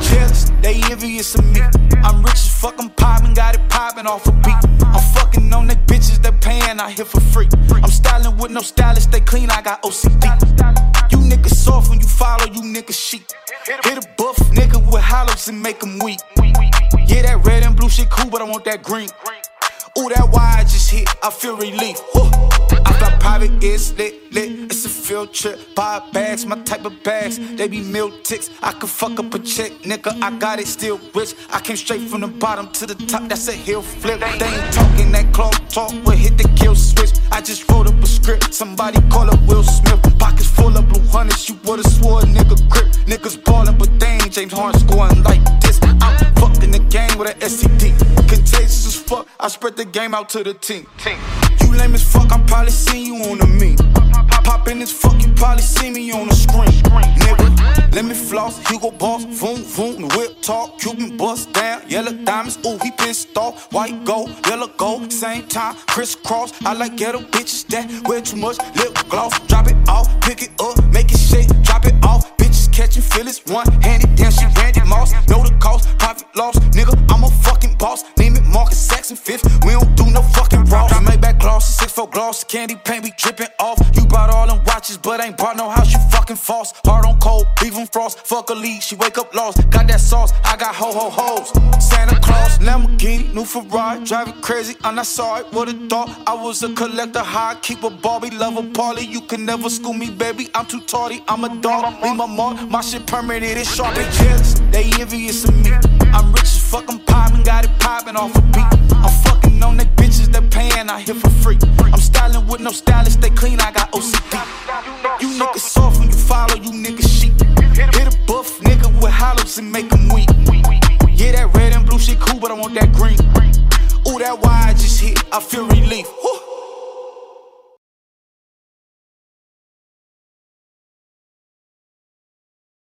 jealous, they envious of me. I'm rich as fuck, I'm poppin', got it poppin' off a beat. I'm fucking on they bitches that payin' out here for free. I'm styling with no stylist, they clean, I got OCD. You niggas soft when you follow, you niggas sheep. Hit a buff nigga with hollows and make them weak. Yeah, that red and blue shit cool, but I want that green. Ooh, that wire just hit, I feel relief. Ooh. I fly private, it's lit. It's a field trip, 5 bags, my type of bags. They be meal ticks, I can fuck up a check, nigga, I got it, still rich. I came straight from the bottom to the top, that's a hill flip. They ain't talking that cloth talk, but hit the kill switch. I just wrote up a script, somebody call up Will Smith. Pockets full of blue hundreds, you would've swore a nigga grip. Niggas ballin', but they ain't James Harden scoring like this. I'm fucking the game with an STD. Contagious as fuck, I spread the game out to the team. You lame as fuck, I probably seen you on the meme. Poppin' as fuck, you probably see me on the screen. Nigga, let me floss, Hugo Boss, voom, voom, the whip talk, Cuban bust down, yellow diamonds, ooh, he pissed off, white gold, yellow gold, same time, crisscross. I like ghetto bitches that wear too much lip gloss. Drop it off, pick it up, make it shake, drop it off. Bitches catching feelings, one-handed, damn she Randy Moss. Know the cost, profit loss, nigga, I'm a fucking boss. Name it Marcus Saxon fifth, we don't do no fucking raw. Maybach gloss, 6'4" gloss, candy paint be dripping off. You brought all them watches, but ain't brought no house, you fucking false. Hard on cold, leave them frost, fuck a lead, she wake up lost. Got that sauce, I got ho-ho-hos. Santa Claus, Lamborghini, new Ferrari, driving crazy, I'm not sorry, would've thought I was a collector, high, keep a Barbie, love a party. You can never school me, baby, I'm too tardy, I'm a dog, leave my mark, my shit permanent, it's sharp. They jealous, they envious of me. I'm rich as fuck, I'm poppin', got it poppin' off a beat. I'm fucking on they bitches that payin' out here for free. I'm styling with no stylist, they clean, I got OCD. You niggas soft when you follow, you niggas sheep. Hit a buff nigga with hollows and make them weak. Yeah, that red and blue shit cool, but I want that green. Ooh, that wire just hit, I feel relief. Woo.